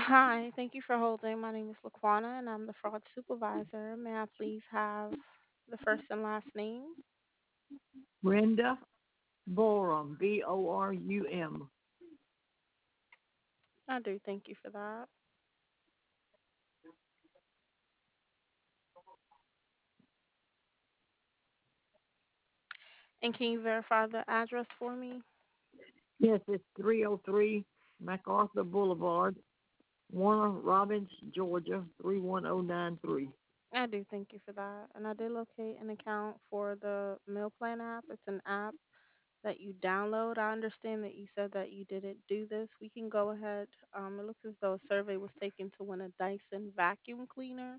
Hi, thank you for holding. My name is Laquana and I'm the fraud supervisor. May I please have the first and last name? Brenda Borum, Borum. I do thank you for that. And can you verify the address for me? Yes, it's 303 MacArthur Boulevard, Warner Robins, Georgia, 31093. I do thank you for that. And I did locate an account for the Meal Plan app. It's an app that you download. I understand that you said that you didn't do this. We can go ahead. It looks as though a survey was taken to win a Dyson vacuum cleaner.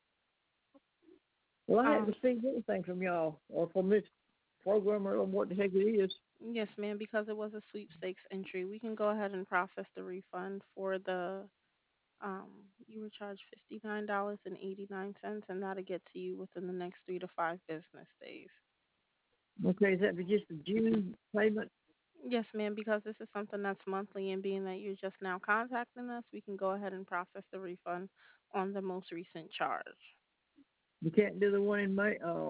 Well, I hadn't Um, received anything from y'all or from this program or what the heck it is. Yes, ma'am, because it was a sweepstakes entry. We can go ahead and process the refund for the you were charged $59.89 and that'll get to you within the next 3 to 5 business days. Okay, is that for just the June payment? Yes, ma'am, because this is something that's monthly and being that you're just now contacting us, we can go ahead and process the refund on the most recent charge. You can't do the one in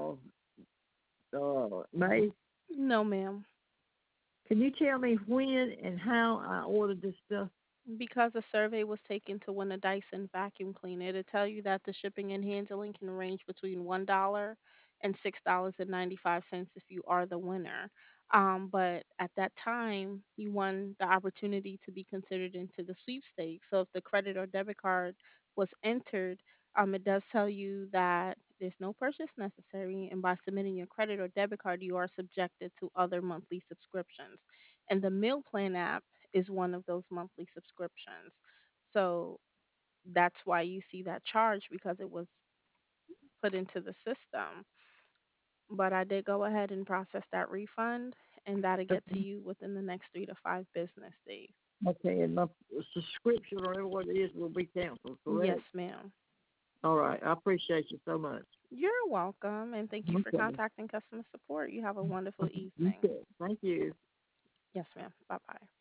May. No, ma'am. Can you tell me when and how I ordered this stuff? Because a survey was taken to win a Dyson vacuum cleaner, it'll tell you that the shipping and handling can range between $1 and $6.95 if you are the winner. But at that time, you won the opportunity to be considered into the sweepstakes. So if the credit or debit card was entered, it does tell you that there's no purchase necessary, and by submitting your credit or debit card, you are subjected to other monthly subscriptions. And the meal plan app is one of those monthly subscriptions. So that's why you see that charge because it was put into the system. But I did go ahead and process that refund, and that'll get to you within the next 3 to 5 business days. Okay, and my subscription or whatever it is will be canceled, Yes, correct? ma'am. All right, I appreciate you so much. You're welcome, and thank you for Okay. contacting customer support. You have a wonderful You evening. too. Thank you. Yes, ma'am. Bye bye.